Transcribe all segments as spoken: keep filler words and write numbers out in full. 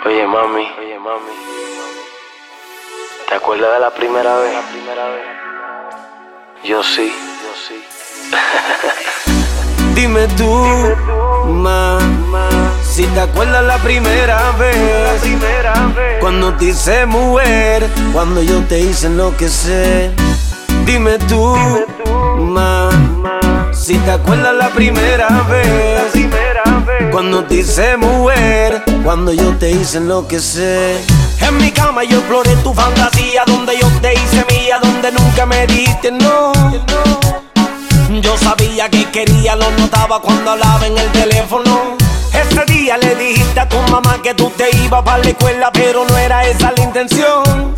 Oye mami, oye mami, ¿te acuerdas de la primera vez? La primera vez. Yo sí, yo sí. Dime tú, ma, si te acuerdas la primera vez, La primera vez. cuando te hice mujer, cuando yo te hice enloquecer. Dime tú, ma, si te acuerdas la primera La vez, primera vez. cuando te hice mujer, cuando yo te hice enloquecer. En mi cama yo exploré tu fantasía, donde yo te hice mía, donde nunca me dijiste no. Yo sabía que quería, lo notaba cuando hablaba en el teléfono. Ese día le dijiste a tu mamá que tú te ibas para la escuela, pero no era esa la intención.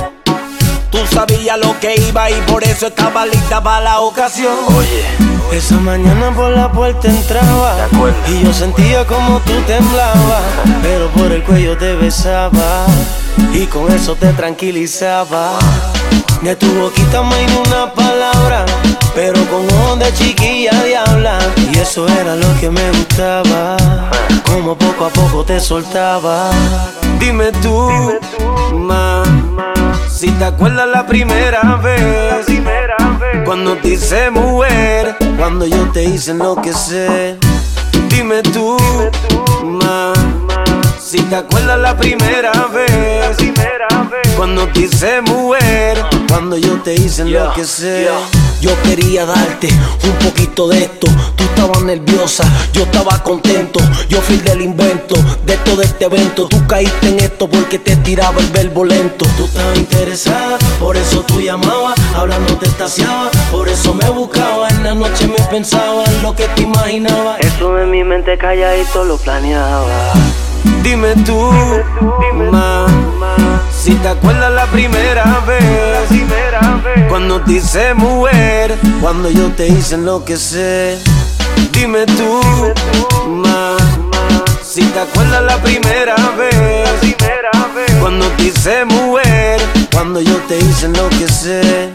Tú sabías lo que iba y por eso estaba lista para la ocasión. Oye, Esa mañana por la puerta entraba ¿te acuerdas? y yo sentía como tú temblabas, pero por el cuello te besaba y con eso te tranquilizaba. De tu boquita me vino una palabra, pero con ojos de chiquilla diabla, y eso era lo que me gustaba, como poco a poco te soltaba. Dime tú, ma, si te acuerdas la primera La vez, primera vez. cuando te hice mujer, cuando yo te hice enloquecer. Dime tú, ma, si te acuerdas la primera La vez, primera vez. cuando te hice mujer, cuando yo te hice enloquecer. yo. Yo quería darte un poquito de esto. Tú estabas nerviosa, yo estaba contento. Yo fui del invento de todo este evento. Tú caíste en esto porque te tiraba el verbo lento. Tú estabas interesada, por eso tú llamabas. Hablando te estaciaba, por eso me buscaba. En la noche me pensaba en lo que te imaginaba. Eso en mi mente calladito lo planeaba. Dime tú, ma, si te acuerdas la primera La vez, primera vez. cuando te hice mujer, cuando yo te hice enloquecer. Dime tú, ma, si te acuerdas la primera La vez, primera vez. cuando te hice mujer, cuando yo te hice enloquecer.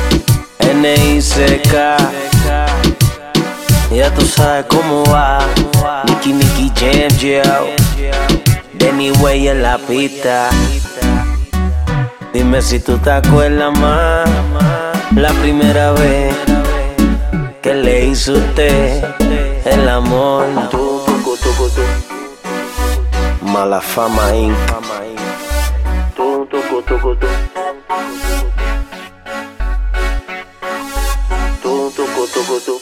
N I C K, ya tú sabes cómo va. Nicky Nicky Jam Jam, Danny Way en la pista. Dime si tú te acuerdas más la primera vez que le hizo usted el amor. Tú, tú, tú, tú, tú. Mala Fama Incorporated. Tú, tú, tú, tú, tú. Tú, tú, tú, tú, tú.